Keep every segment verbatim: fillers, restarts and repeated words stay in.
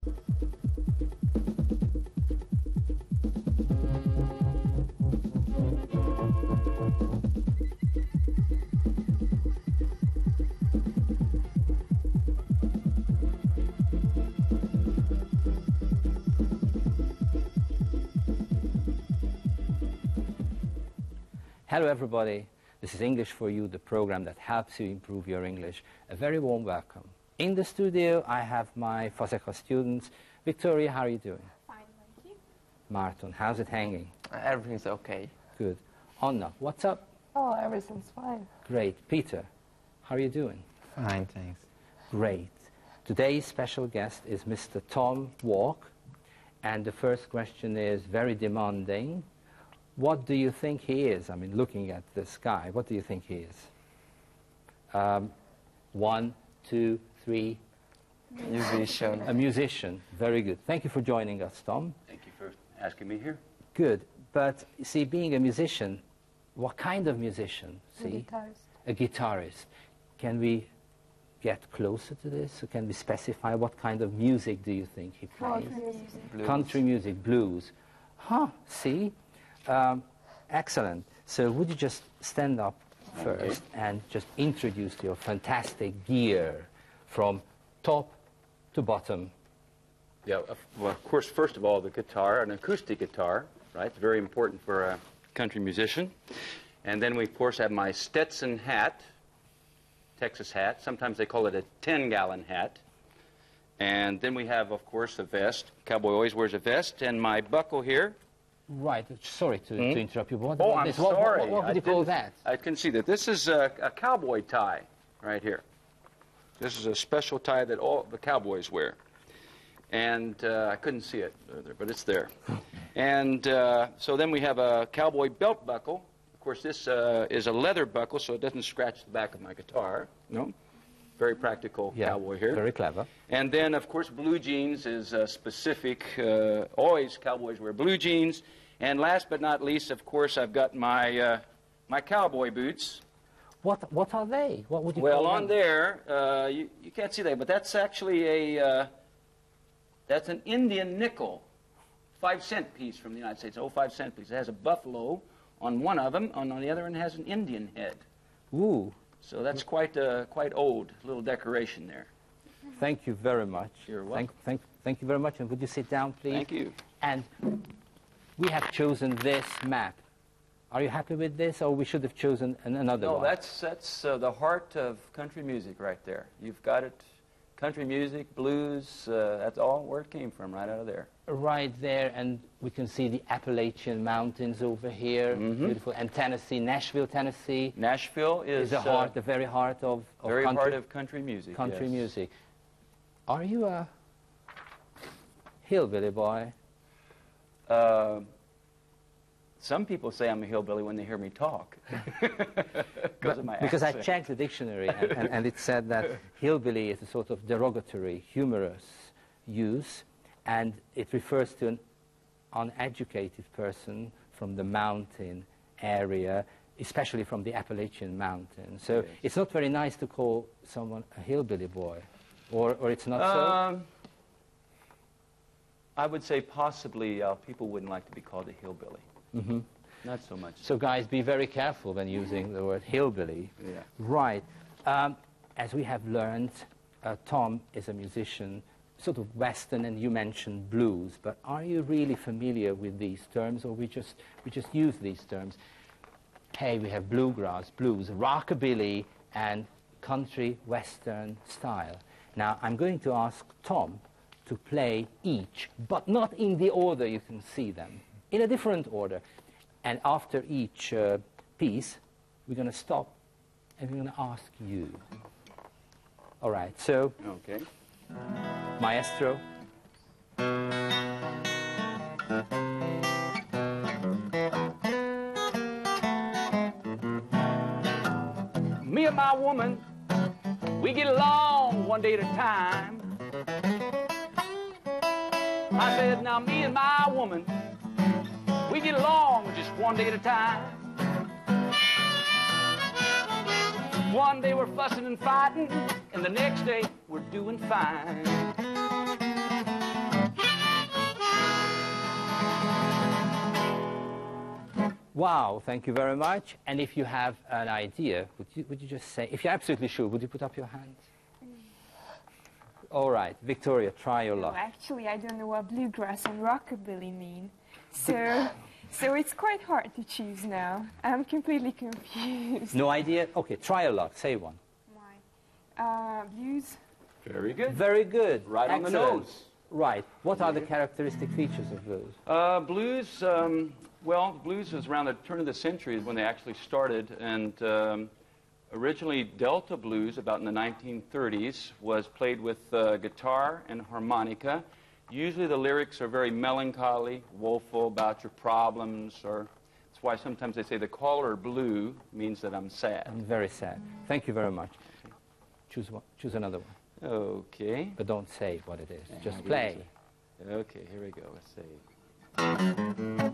Hello everybody, this is English for You, the program that helps you improve your English. A very warm welcome. In the studio I have my Fazekas students. Victoria, how are you doing? Fine, thank you. Martin, how's it hanging? Uh, everything's okay. Good. Anna, what's up? Oh, everything's fine. Great. Peter, how are you doing? Fine, thanks. Great. Today's special guest is Mister Tom Walk, and the first question is very demanding. What do you think he is? I mean, looking at this guy, what do you think he is? Um, one, two, three. Musician. A musician. Very good. Thank you for joining us, Tom. Thank you for asking me here. Good. But, see, being a musician, what kind of musician? A See? guitarist. A guitarist. Can we get closer to this? Or can we specify what kind of music do you think he plays? Country music. Blues. Country music, blues. Huh, see? Um, excellent. So would you just stand up first and just introduce your fantastic gear from top to bottom? Yeah, of, well, of course, first of all, the guitar, an acoustic guitar, right? It's very important for a country musician. And then we, of course, have my Stetson hat, Texas hat. Sometimes they call it a ten-gallon hat. And then we have, of course, a vest. Cowboy always wears a vest. And my buckle here. Right. Sorry to, Hmm? to interrupt you. What, Oh, what I'm is- what- sorry. What, what, I would you call didn't- that? I can see that. This is a, a cowboy tie right here. This is a special tie that all the cowboys wear. And uh, I couldn't see it, but it's there. And uh, so then we have a cowboy belt buckle. Of course, this uh, is a leather buckle, so it doesn't scratch the back of my guitar. No? Very practical Yeah, cowboy here. very clever. And then, of course, blue jeans is uh, specific. Uh, always cowboys wear blue jeans. And last but not least, of course, I've got my uh, my cowboy boots. What, what are they? What would you Well, call on them? there, uh, you, you can't see that, but that's actually a uh, that's an Indian nickel, five cent piece from the United States. Oh, five cent piece. It has a buffalo on one of them, and on the other one has an Indian head. Ooh, So that's quite uh, quite old little decoration there. thank you very much. You're welcome. Thank, thank, thank you very much. And would you sit down, please? Thank you. And we have chosen this map. Are you happy with this, or we should have chosen an, another No, one? that's that's uh, the heart of country music right there. You've got it. Country music, blues, uh, that's all where it came from, right out of there. Right there, and we can see the Appalachian Mountains over here. Mhm. Beautiful. And Tennessee, Nashville, Tennessee Nashville is is the uh, heart, the very heart of, of very country, heart of country music. country yes. music. Are you a hillbilly boy? Uh, some people say I'm a hillbilly when they hear me talk. Because of my Because I accent. checked the dictionary, and, and, and it said that hillbilly is a sort of derogatory, humorous use, and it refers to an uneducated person from the mountain area, especially from the Appalachian Mountains. So Yes. it's not very nice to call someone a hillbilly boy, or, or it's not Um, I would say possibly uh, people wouldn't like to be called a hillbilly. so. hmm Not so much. So guys, be very careful when using the word hillbilly. Yeah. Right. Um, as we have learned, uh, Tom is a musician, sort of Western, and you mentioned blues. But are you really familiar with these terms, or we just we just use these terms? Hey, we have bluegrass, blues, rockabilly, and country Western style. Now, I'm going to ask Tom to play each, but not in the order you can see them, in a different order. And after each uh, piece, we're going to stop and we're going to ask you. All right, so, Okay. maestro. Me and my woman, we get along one day at a time. I said, now me and my woman, we get along just one day at a time. One day we're fussing and fighting, and the next day we're doing fine. Wow, thank you very much. And if you have an idea, would you, would you just say, if you're absolutely sure, would you put up your hands? All right, Victoria, try your No, luck. actually, I don't know what bluegrass and rockabilly mean. So, so it's quite hard to choose now. I'm completely confused. No idea? Okay, try your luck. Say one. Why? Uh, blues. Very good. Very good. Right on the Excellent. nose. Right. What are the characteristic features of blues? Uh, blues, um, well, blues was around the turn of the century when they actually started, and um, originally Delta blues, about in the nineteen thirties, was played with uh, guitar and harmonica. Usually the lyrics are very melancholy, woeful about your problems, or that's why sometimes they say the color blue means that I'm sad. I'm very sad. Thank you very much. Choose one. Choose another one. Okay. But don't say what it is. Yeah, Just we play. don't say. Okay, here we go. Let's see.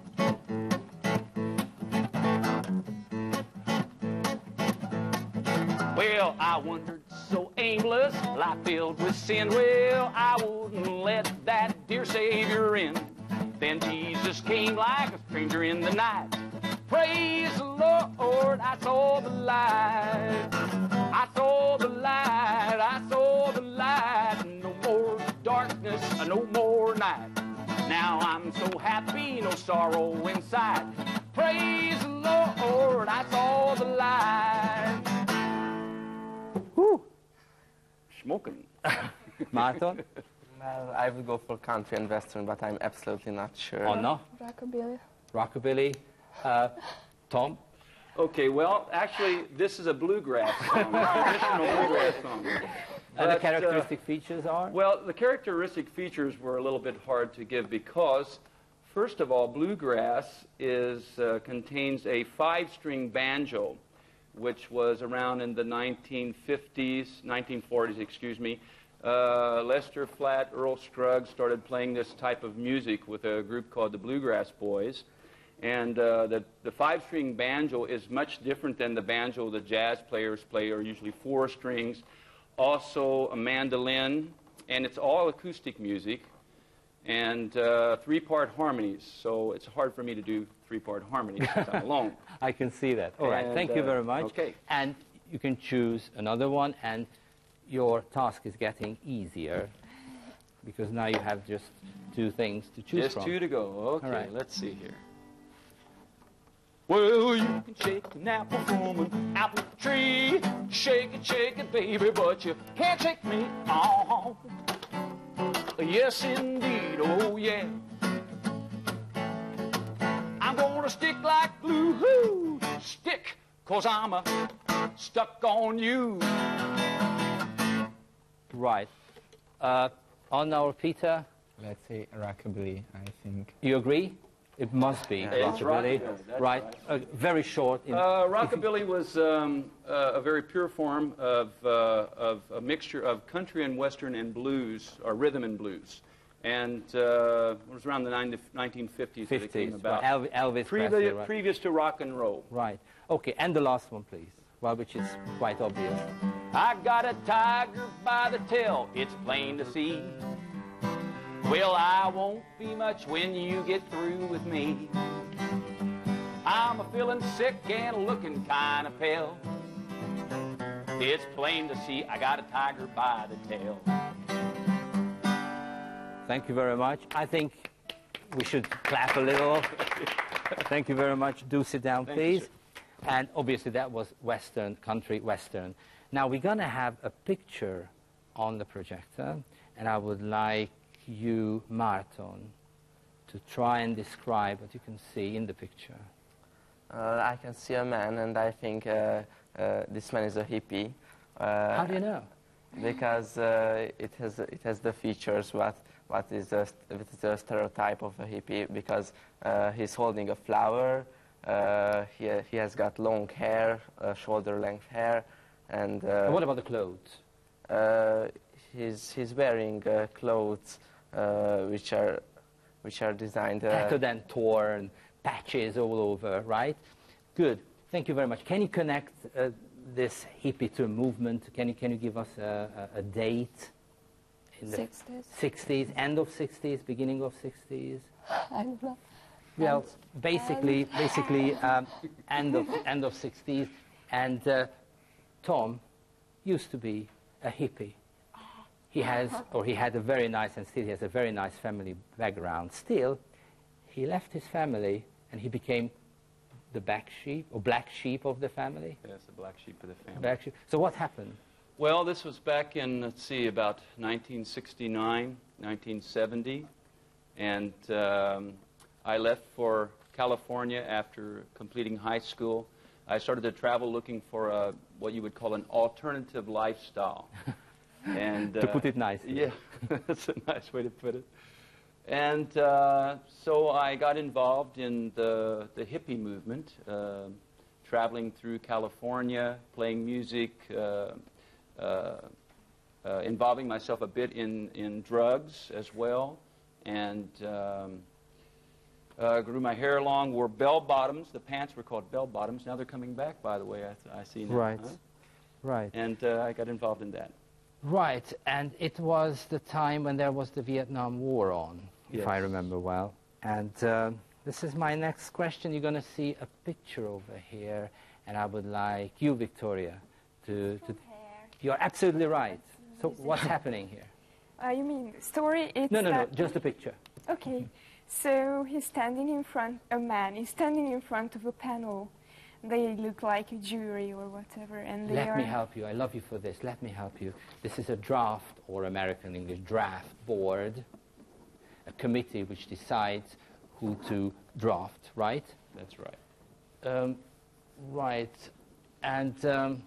Well, I wandered so aimless, life filled with sin. Well, I wouldn't let that dear Savior in. Then Jesus came like a stranger in the night. Praise the Lord, I saw the light. I saw the light, I saw the light. No more darkness, no more night. Now I'm so happy, no sorrow inside. Praise the Lord, I saw the light. Woo! Smoking. Martin? Well, I would go for country and western, but I'm absolutely not sure. Or no? Rockabilly. Rockabilly? Uh, Tom? Okay, well, actually, this is a bluegrass song, a traditional bluegrass song. And the But, uh, characteristic features are? Well, the characteristic features were a little bit hard to give because, first of all, bluegrass is, uh, contains a five-string banjo, which was around in the nineteen fifties, nineteen forties, excuse me. Uh, Lester Flatt, Earl Scruggs started playing this type of music with a group called the Bluegrass Boys. And uh, the, the five-string banjo is much different than the banjo the jazz players play, are usually four strings. Also a mandolin, and it's all acoustic music, and uh, three-part harmonies. So it's hard for me to do three-part harmonies since I'm alone. I can see that. All right, And, thank you uh, very much. okay. And you can choose another one, and your task is getting easier because now you have just two things to choose Just from. two to go. Okay, All right. let's see here. Well, you can shake an apple from an apple tree. Shake it, shake it, baby, but you can't shake me. Oh, yes, indeed. Oh, yeah. I'm gonna stick like glue. Stick, cause I'm uh, stuck on you. Right. Uh, Anna or Peter, Let's say rockabilly, I think. you agree? It must be It's rockabilly. rockabilly, that's Right. right. Uh, very short. In, Uh, rockabilly was um, uh, a very pure form of, uh, of a mixture of country and western and blues, or rhythm and blues. And uh, it was around the nineteen fifties that it came fifties. about. Right. Elvis, Elvis Previ- Presley. Right. Previous to rock and roll. Right. Okay, and the last one, please. Well, which is quite obvious. I got a tiger by the tail, it's plain to see. Well, I won't be much when you get through with me. I'm a feeling sick and looking kind of pale. It's plain to see I got a tiger by the tail. Thank you very much. I think we should clap a little. Thank you very much. Do sit down, Thank you, please. sir. And obviously that was Western, country Western. Now we're going to have a picture on the projector, and I would like you, Martin, to try and describe what you can see in the picture. Uh, I can see a man, and I think uh, uh, this man is a hippie. Uh, How do you know? Because uh, it has it has the features what what is the, st- what is the stereotype of a hippie. Because uh, he's holding a flower. Uh, he he has got long hair, uh, shoulder length hair, and uh, And what about the clothes? uh, he's he's wearing uh, clothes uh, which are which are designed. Uh, Tattered and torn, patches all over, right? Good. Thank you very much. Can you connect uh, this hippie to a movement? Can you, can you give us a, a, a date? In the sixties. sixties, end of sixties, beginning of sixties? I don't know. Well, basically, basically, um, end of end of sixties, and uh, Tom used to be a hippie. He has, or he had a very nice, and still he has a very nice family background. Still, he left his family, and he became the black sheep, or black sheep of the family. Yes, the black sheep of the family. Black sheep. So what happened? Well, this was back in, let's see, about nineteen sixty-nine, nineteen seventy, and um, I left for California after completing high school. I started to travel looking for a, what you would call an alternative lifestyle. And, to uh, put it nicely. Yeah, that's a nice way to put it. And uh, so I got involved in the, the hippie movement, uh, traveling through California, playing music, uh, uh, uh, involving myself a bit in, in drugs as well, and um, uh, grew my hair long, wore bell-bottoms. The pants were called bell-bottoms. Now they're coming back, by the way, I, I see now. Right, huh? right. And uh, I got involved in that. Right, and it was the time when there was the Vietnam War on, if I Yes. remember well. And uh, this is my next question. You're going to see a picture over here, and I would like you, Victoria, to... to you're absolutely right. So what's happening here? Uh, you mean the story? It's No, no, no, that- just a picture. Okay, so he's standing in front, a man is standing in front of a panel. They look like a jury or whatever, and they Let are... me help you. I love you for this. Let me help you. This is a draft, or American English, draft board, a committee which decides who to draft, right? That's right. Um, right. And um,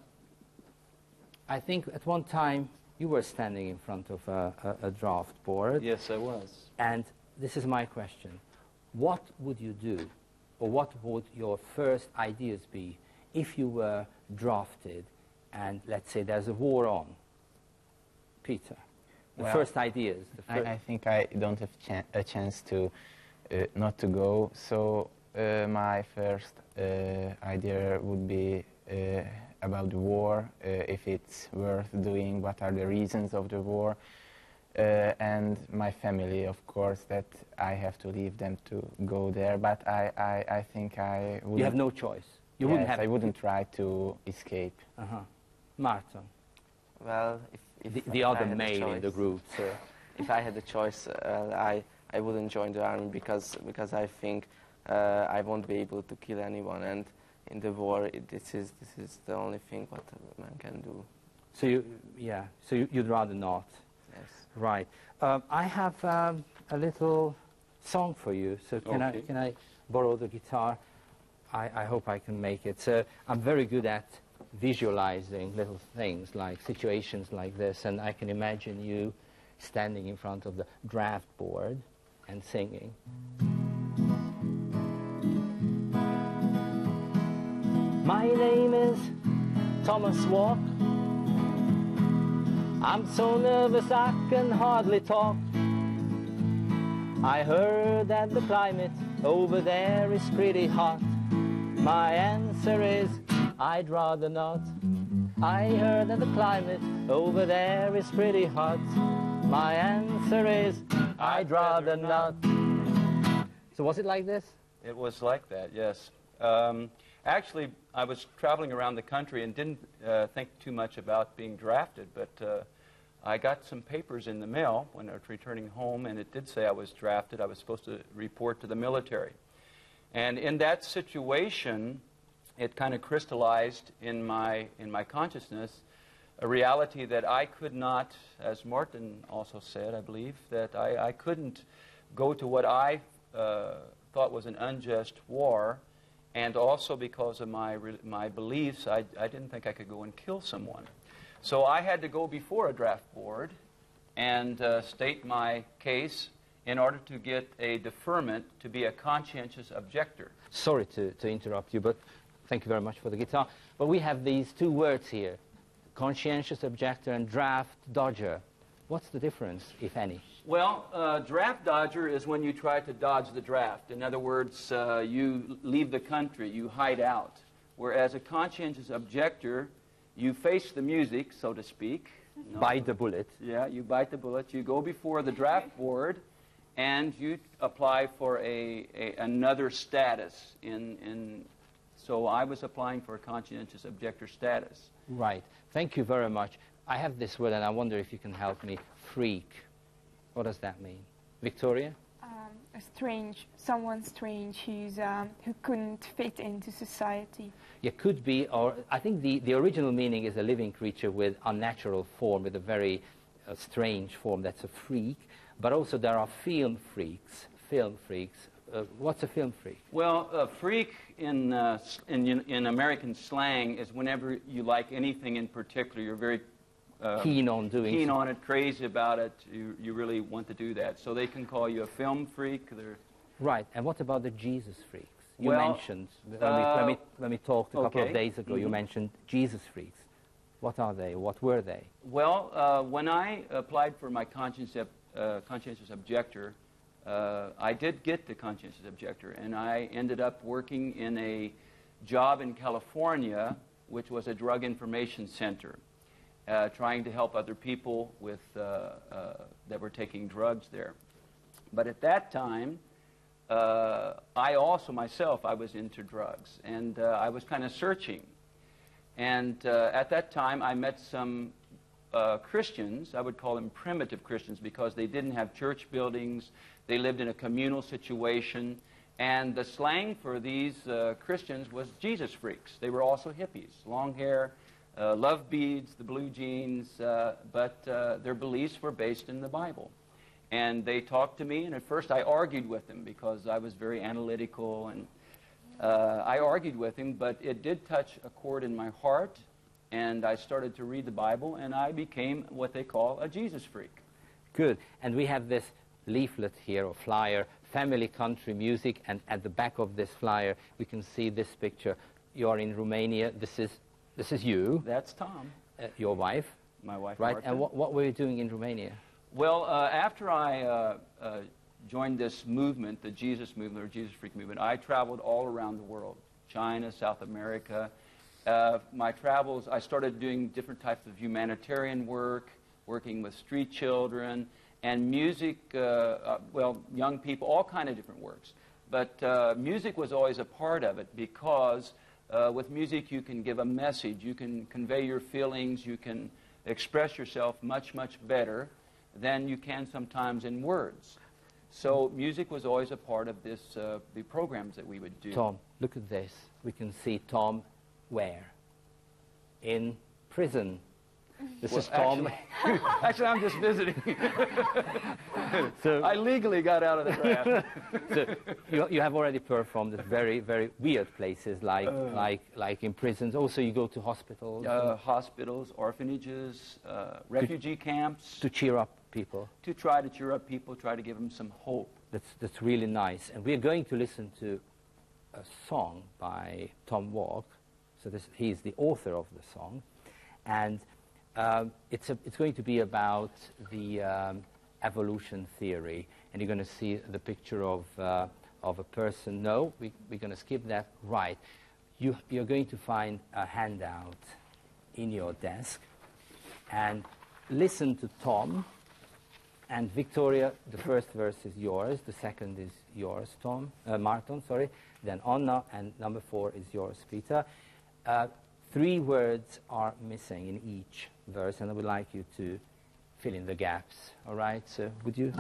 I think at one time you were standing in front of a, a, a draft board. Yes, I was. And this is my question. What would you do, or what would your first ideas be if you were drafted and, let's say, there's a war on? Peter, the Well, first ideas. The fir- I, I think I don't have chan a chance to uh, not to go. So uh, my first uh, idea would be uh, about the war, uh, if it's worth doing, what are the reasons of the war, uh, and my family, of course, that I have to leave them to go there. But I, I, I think I would. you have no choice. You yes, wouldn't have I wouldn't try to escape. Uh-huh. Martin, Well, if, if the, the I other had a male in the choice- group. So. If I had the choice, uh, I I wouldn't join the army because because I think uh, I won't be able to kill anyone, and in the war, it, this is this is the only thing what a man can do. So you, yeah. So you, you'd rather not. Yes. Right. Um, I have um, a little song for you. So can Okay. I can I borrow the guitar? I, I hope I can make it. So I'm very good at visualizing little things like situations like this, and I can imagine you standing in front of the draft board and singing. My name is Thomas Walk. I'm so nervous I can hardly talk. I heard that the climate over there is pretty hot. My answer is, I'd rather not. I heard that the climate over there is pretty hot. My answer is, I'd rather not. So was it like this? It was like that, yes. Um, actually, I was traveling around the country and didn't uh, think too much about being drafted, but uh, I got some papers in the mail when I was returning home, and it did say I was drafted. I was supposed to report to the military. And in that situation, it kind of crystallized in my, in my consciousness a reality that I could not, as Martin also said, I believe, that I, I couldn't go to what I uh, thought was an unjust war, and also because of my, re my beliefs, I, I didn't think I could go and kill someone. So I had to go before a draft board and uh, state my case in order to get a deferment to be a conscientious objector. Sorry to, to interrupt you, but thank you very much for the guitar. But we have these two words here, conscientious objector and draft dodger. What's the difference, if any? Well, uh, draft dodger is when you try to dodge the draft. In other words, uh, you leave the country, you hide out. Whereas a conscientious objector, you face the music, so to speak. No. Bite the bullet. Yeah, you bite the bullet. You go before the draft board, and you apply for a, a another status. In in, so I was applying for a conscientious objector status. Right. Thank you very much. I have this word, and I wonder if you can help me. Freak. What does that mean? Victoria? Um, a strange, someone strange who's um, who couldn't fit into society. It could be, or I think the, the original meaning is a living creature with unnatural form, with a very uh, strange form. That's a freak. But also there are film freaks. Film freaks. Uh, what's a film freak? Well, a freak in, uh, s- in in American slang is whenever you like anything in particular, you're very uh, Keen on doing keen so- on it, crazy about it. You you really want to do that. So they can call you a film freak. They're Right. And what about the Jesus freaks? You Well, mentioned, when, we, when, we, when we talked a couple of okay. days ago, you Mhm. mentioned Jesus freaks. What are they? What were they? Well, uh, when I applied for my conscience, uh, conscientious objector, uh, I did get the conscientious objector, and I ended up working in a job in California, which was a drug information center, uh, trying to help other people with uh, uh, that were taking drugs there. But at that time, uh, I also myself I was into drugs, and uh, I was kind of searching. And uh, at that time, I met some uh, Christians. I would call them primitive Christians because they didn't have church buildings. They lived in a communal situation. And the slang for these uh, Christians was Jesus freaks. They were also hippies, long hair, uh, love beads, the blue jeans, uh, but uh, their beliefs were based in the Bible. And they talked to me, and at first I argued with them because I was very analytical, and uh, I argued with him, but it did touch a chord in my heart, and I started to read the Bible, and I became what they call a Jesus freak. Good. And we have this leaflet here, or flyer, family country music, and at the back of this flyer, we can see this picture. You are in Romania. This is, this is you, That's Tom, uh, your wife, my wife, right? Martha. And what, what were you doing in Romania? Well, uh, after I uh, uh, joined this movement, the Jesus movement, or Jesus Freak movement, I traveled all around the world, China, South America. Uh, my travels, I started doing different types of humanitarian work, working with street children, and music, uh, uh, well, young people, all kind of different works. But uh, music was always a part of it because uh, with music you can give a message, you can convey your feelings, you can express yourself much, much better than you can sometimes in words. So music was always a part of this, uh, the programs that we would do. Tom, look at this. We can see Tom where? In prison. This Well, is Tom. Actually, actually, I'm just visiting. So- I legally got out of the draft. So you, you have already performed at very, very weird places, like, like, like in prisons. Also, you go to hospitals uh, hospitals, orphanages, uh, refugee camps, to cheer up people. to try to cheer up people, try to give them some hope. That's, that's really nice. And we're going to listen to a song by Tom Walk. So this, he's the author of the song. And um, it's, a, it's going to be about the um, evolution theory. And you're going to see the picture of, uh, of a person. No, we, we're going to skip that. Right. You, you're going to find a handout in your desk. And listen to Tom. And Victoria, the first verse is yours, the second is yours, Tom, uh, Martin, sorry. Then Anna, and number four is yours, Peter. Uh, three words are missing in each verse, and I would like you to fill in the gaps. All right, so would you?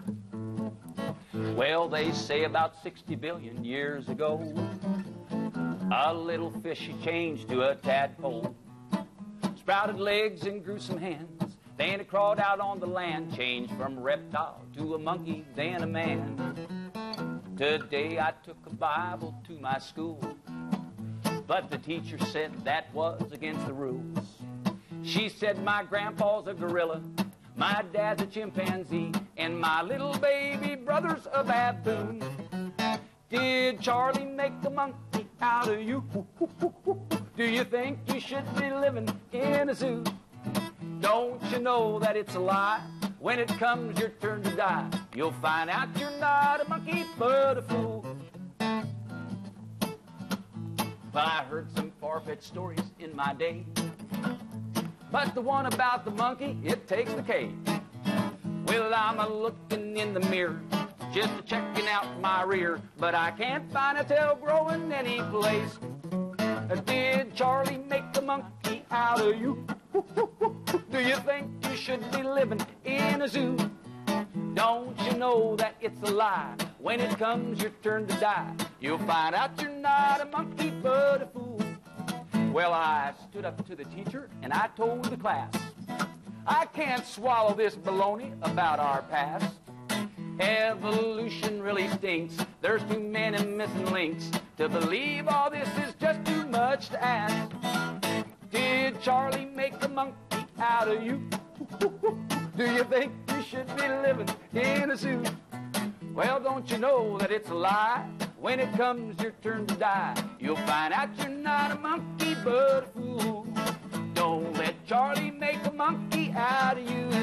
Well, they say about sixty billion years ago, a little fishy changed to a tadpole, sprouted legs and grew some hands. Then it crawled out on the land, changed from reptile to a monkey, then a man. Today I took a Bible to my school, but the teacher said that was against the rules. She said my grandpa's a gorilla, my dad's a chimpanzee, and my little baby brother's a baboon. Did Charlie make a monkey out of you? Do you think you should be living in a zoo? Don't you know that it's a lie? When it comes your turn to die, you'll find out you're not a monkey but a fool. Well, I heard some far-fetched stories in my day, but the one about the monkey, it takes the cake. Well, I'm a looking in the mirror, just checking out my rear, but I can't find a tail growing any place. Did Charlie make a monkey out of you? Do you think you should be living in a zoo? Don't you know that it's a lie? When it comes your turn to die, you'll find out you're not a monkey but a fool. Well, I stood up to the teacher and I told the class, I can't swallow this baloney about our past. Evolution really stinks. There's too many missing links. To believe all this is just too much to ask. Did Charlie make a monkey out of you? Do you think you should be living in a zoo? Well, don't you know that it's a lie? When it comes your turn to die, you'll find out you're not a monkey but a fool. Don't let Charlie make a monkey out of you.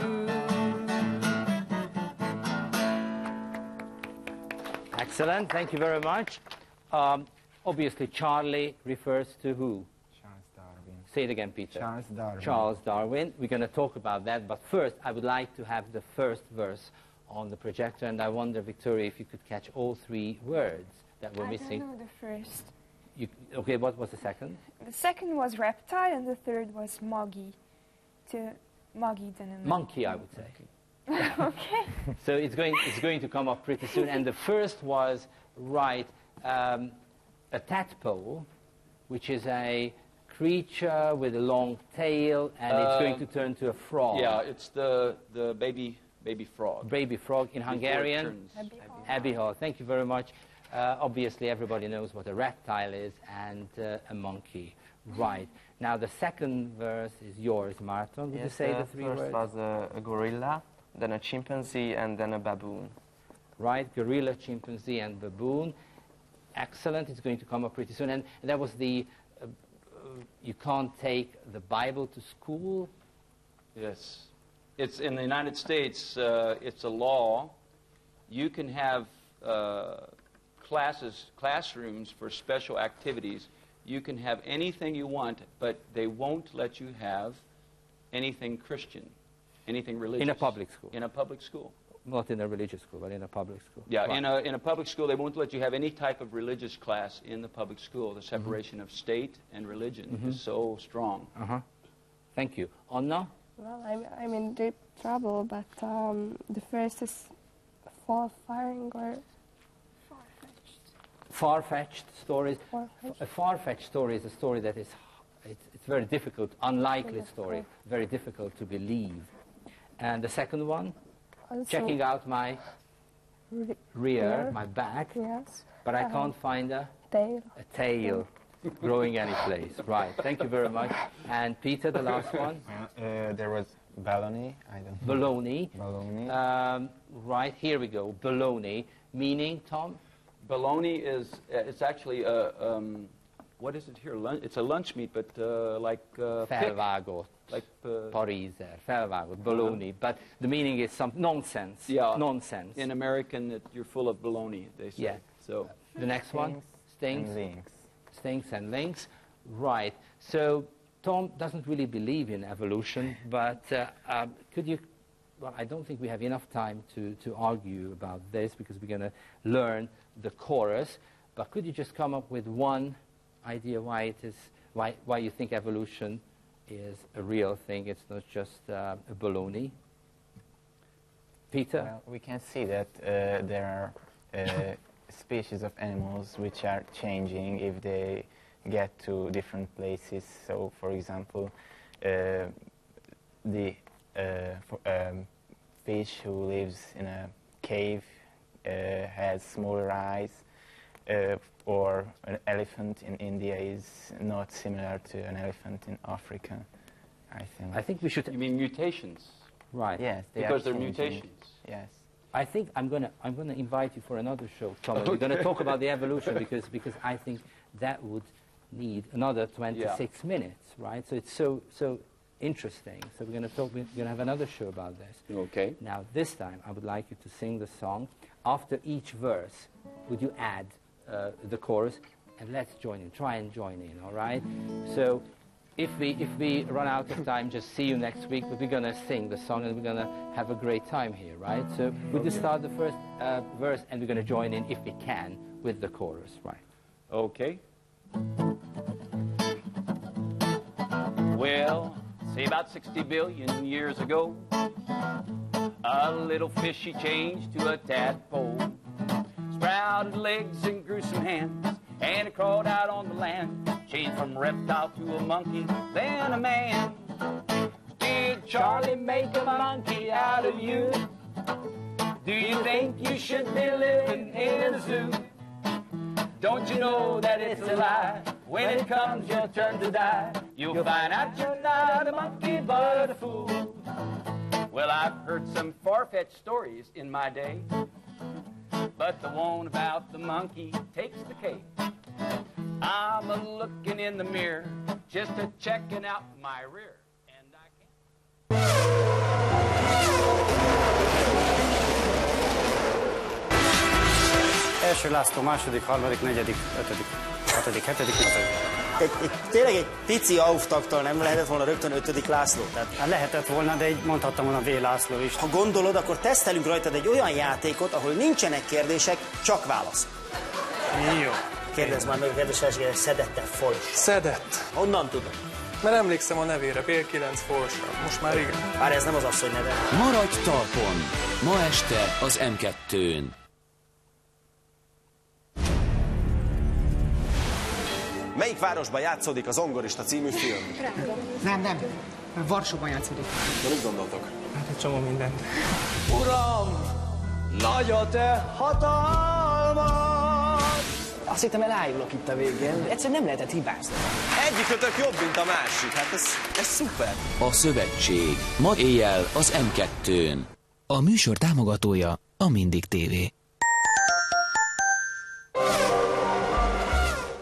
Excellent, thank you very much. Um, obviously, Charlie refers to who? Charles Darwin. Say it again, Peter. Charles Darwin. Charles Darwin. We're going to talk about that, but first, I would like to have the first verse on the projector, and I wonder, Victoria, if you could catch all three words that were I missing. don't know the first. You, okay, what was the second? The second was reptile, and the third was moggy. To moggy than a monkey. Monkey, I would say. Okay. So it's going, it's going to come up pretty soon. And the first was, right, um, a tadpole, which is a creature with a long tail, and it's going to turn to a frog. Yeah, it's the, the baby, baby frog. Baby frog in Before it Hungarian. turns- Abiho, thank you very much. Uh, obviously, everybody knows what a reptile is and uh, a monkey. Right. Now, the second verse is yours, Martin. Would you Yes, say uh, the three first words? was a, a gorilla, then a chimpanzee, and then a baboon. Right, gorilla, chimpanzee, and baboon. Excellent. It's going to come up pretty soon. And that was the, uh, uh, you can't take the Bible to school. Yes. It's in the United States, uh, it's a law. You can have uh, classes, classrooms for special activities. You can have anything you want, but they won't let you have anything Christian, anything religious. In a public school. In a public school. Not in a religious school, but in a public school. Yeah, Right. in a, in a public school, they won't let you have any type of religious class in the public school. The separation of state and religion is so strong. Uh-huh. Thank you. Anna? Well, I'm, I'm in deep trouble, but um, the first is fall firing or Far-fetched stories. Far-fetched. A far-fetched story is a story that is, it's, it's very difficult, unlikely Yes, story, correct. very difficult to believe. And the second one, also checking out my re- rear, rear. my back, Yes, but I Uh-huh. can't find a, tail. a tail growing any place. Right, thank you very much. And Peter, the last one, Well, uh, there was baloney. I don't know. baloney. Baloney. Um, right, here we go, baloney, meaning, Tom? Bologna is, uh, it's actually a, um, what is it here? Lun- it's a lunch meat, but uh, like uh, pick, Felvágott, like uh, pariser, felvágott, baloney. But the meaning is some nonsense. Yeah. Nonsense. in American, that you're full of bologna, they say. Yeah. So The next one, Stings stinks, and links. stinks and links. Right. So Tom doesn't really believe in evolution, but uh, um, could you, well, I don't think we have enough time to, to argue about this because we're going to learn the chorus, but could you just come up with one idea why it is, why, why you think evolution is a real thing, it's not just uh, a baloney? Peter? Well, we can see that uh, there are uh, species of animals which are changing if they get to different places. So, for example, uh, the uh, for, um, fish who lives in a cave uh, has smaller eyes, uh, or an elephant in India is not similar to an elephant in Africa, I think. I think we should, you mean mutations? right. Yes, they Because are they're changing. mutations. Yes. I think I'm gonna I'm gonna invite you for another show, Tom. We're gonna talk about the evolution because because I think that would need another twenty-six minutes, right? So it's so so interesting. So we're gonna talk. We're gonna have another show about this. Okay. Now this time I would like you to sing the song. After each verse, would you add uh, the chorus? And let's join in. Try and join in. All right. So if we, if we run out of time, just see you next week, but we're going to sing the song and we're going to have a great time here, right? So we'll just start the first uh, verse and we're going to join in, if we can, with the chorus, right? Okay. Well, say about sixty billion years ago, a little fishy changed to a tadpole. Sprouted legs and grew some hands, and it crawled out on the land. Changed from reptile to a monkey, then a man. Did Charlie make a monkey out of you? Do you think you should be living in a zoo? Don't you know that it's a lie? When it comes your turn to die, you'll find out you're not a monkey but a fool. Well, I've heard some far-fetched stories in my day, but the one about the monkey takes the cake. I'm a looking in the mirror, just a checking out my rear, and I can't. Első László, második, harmadik, negyedik, ötödik, hatodik, hetedik, nyolcadik. Egy, egy, tényleg egy pici auftaktal nem lehetett volna rögtön ötödik László? Tehát... Hát lehetett volna, de így mondhattam volna V. László is. Ha gondolod, akkor tesztelünk rajtad egy olyan játékot, ahol nincsenek kérdések, csak válasz. Jó. Kérdezz már meg a kedves feleségedre, szedette Fors? Szedett. Honnan tudom? Mert emlékszem a nevére, Bél kilenc Forsra. Most már igen. Bár ez nem az asszony neve. Maradj talpon! Ma este az em kettőn. Melyik városban játszódik a Zongorista című film? Nem, nem. Varsóban játszódik. De mit gondoltok? Hát egy csomó mindent. Uram, nagy a te hatalmad! Azt hittem, elájulok itt a végén. Egyszerűen nem lehetett hibázni. Egyikötök jobb, mint a másik. Hát ez, ez szuper. A Szövetség. Ma éjjel az em kettőn. A műsor támogatója a Mindig té vé.